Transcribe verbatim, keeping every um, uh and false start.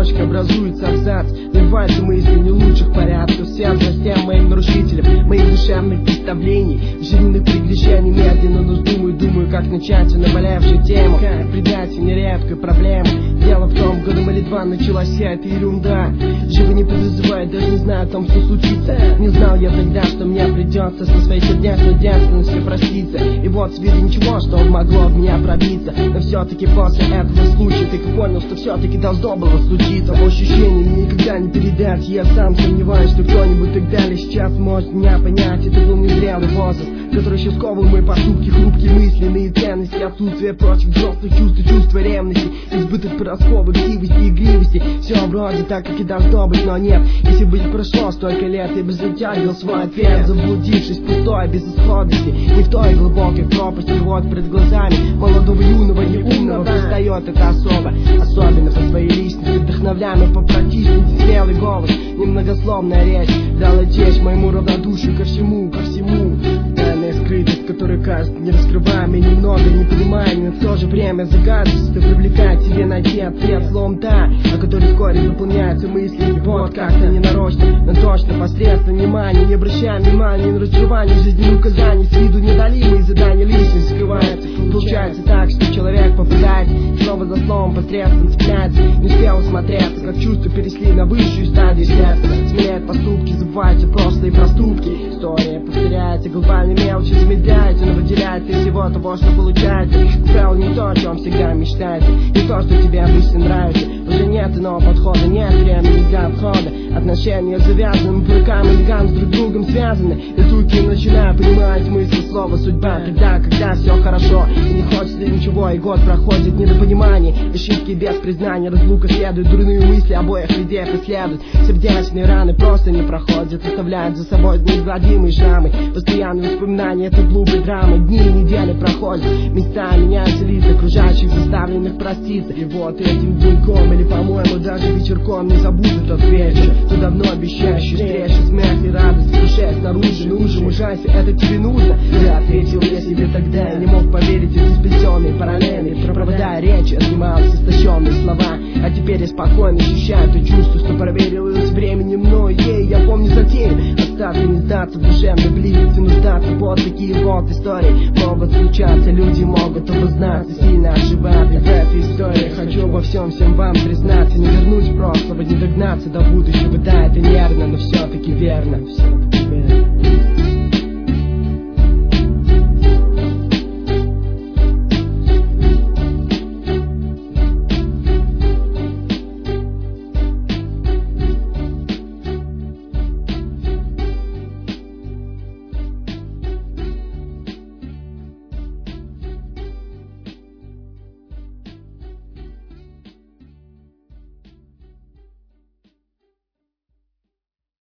строчка образуется абзац. Вливаются мысли не лучших порядков, связано с тем моим нарушителем моих душевных представлений, жизненных приключений. Медленно, но думаю, думаю, как начать наболевшую тему, как придать нередкую проблему. Дело в том, годом или два началась вся эта ерунда. Живо не подозревая, даже не знаю о том, что случится. Не знал я тогда, что мне придется со своей сердечной девственностью проститься. И вот с виду ничего, что могло в меня пробиться. Но все-таки после этого случая так и понял, что все-таки должно было случиться. Ощущение мне никогда не передать. Я сам сомневаюсь, что кто-нибудь тогда или сейчас может меня понять. Это был незрелый возраст, который еще сковал мои поступки, хрупкие мысленные ценности, отсутствие прочих взрослых чувств и чувства ревности, избыток подростковой активности и игривости. Все вроде так, как и должно быть, но нет. Если бы не прошло столько лет, я бы затягивал свой ответ, заблудившись в пустой безысходности, не в той глубокой пропасти. Вот перед глазами молодого юного неумного предстает эта особа, особенно по своей личности, вдохновляемый по практичности, смелый голос, немногословная речь дала честь моему равнодушию ко всему, ко всему. Тайная скрытость, которая кажется не раскрываемой, немного не понимаемой, но в то же время загадочно привлекает к себе найти ответ словом «да», о которой вскоре заполняются мысли. И вот как-то ненарочно, но точно посредством внимания, не обращая внимания на разочарование жизненных указаний, с виду недолимые задания личности скрываются. Получается так, что человек попадает слово за словом, посредством цепляется, не успел усмотреться, как чувства перешли на высшую стадию следствия. Смеет поступки, забываются прошлые проступки. История повторяется, глобальные мелочи замедляются, но выделяется из всего того, что получается. Правило не то, о чем всегда мечтается, не то, что тебе обычно нравится. Уже нет иного подхода, нет времени для обхода. Отношения завязаны, по рукам и ногам с друг другом связаны. И только я начинаю понимать смысл слова судьба. Тогда, когда все хорошо и не хочется ничего, и год проходит недопонимание, ошибки без признания, разлука следует, дурные мысли обоих людей преследуют. Сердечные раны просто не проходят, оставляют за собой неизгладимые шрамы. Постоянные воспоминания этой глупой драмы. Дни и недели проходят, места меняются, лица окружающих заставленных проститься. И вот этим деньком, или по-моему даже вечерком, не забуду тот вечер, ту давно обещающую встречу, смех и радость в душе снаружи. Нужен ужасе, это тебе нужно? Я ответил я себе тогда, я не мог поверить эти сплетенные параллели, проводя речи, отнимался истощенные слова. А теперь я спокойно ощущаю то чувство, что проверилось временем мной. Ей, я помню затею, остаться не сдаться, в душевной близости нуждаться. Вот такие вот истории могут случаться, люди могут обознаться, сильно ошибаться. В этой истории хочу во всем всем вам признаться, не вернуть прошлого, не догнаться до будущего. Да, это нервно, но все-таки верно, все-таки верно.